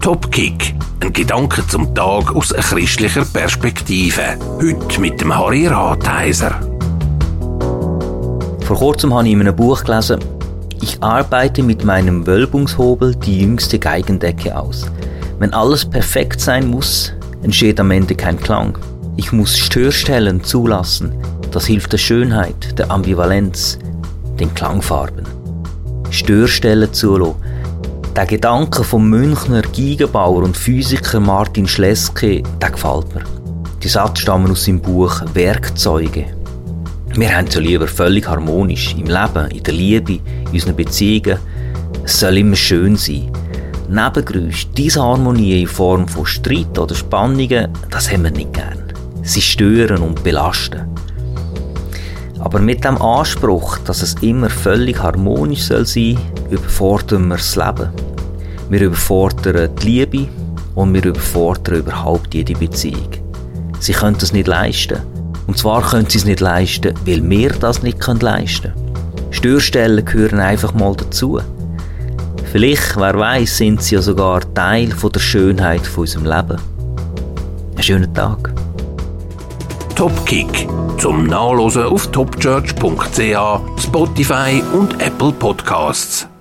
Topkick. Ein Gedanke zum Tag aus christlicher Perspektive. Heute mit dem Harry Ratheiser. Vor kurzem habe ich in einem Buch gelesen, ich arbeite mit meinem Wölbungshobel die jüngste Geigendecke aus. Wenn alles perfekt sein muss, entsteht am Ende kein Klang. Ich muss Störstellen zulassen. Das hilft der Schönheit, der Ambivalenz, den Klangfarben. Störstellen zulassen. Der Gedanke vom Münchner Geigenbauer und Physiker Martin Schleske, der gefällt mir. Die Sätze stammen aus seinem Buch Werkzeuge. Wir haben es ja lieber völlig harmonisch, im Leben, in der Liebe, in unseren Beziehungen. Es soll immer schön sein. Nebengeräusche, Disharmonie in Form von Streit oder Spannungen, das haben wir nicht gern. Sie stören und belasten. Aber mit dem Anspruch, dass es immer völlig harmonisch soll sein, überfordern wir das Leben. Wir überfordern die Liebe und wir überfordern überhaupt jede Beziehung. Sie können das nicht leisten. Und zwar können sie es nicht leisten, weil wir das nicht leisten können. Störstellen gehören einfach mal dazu. Vielleicht, wer weiss, sind sie ja sogar Teil von der Schönheit von unserem Leben. Einen schönen Tag. Topkick. Zum Nachlesen auf topchurch.ch, Spotify und Apple Podcasts.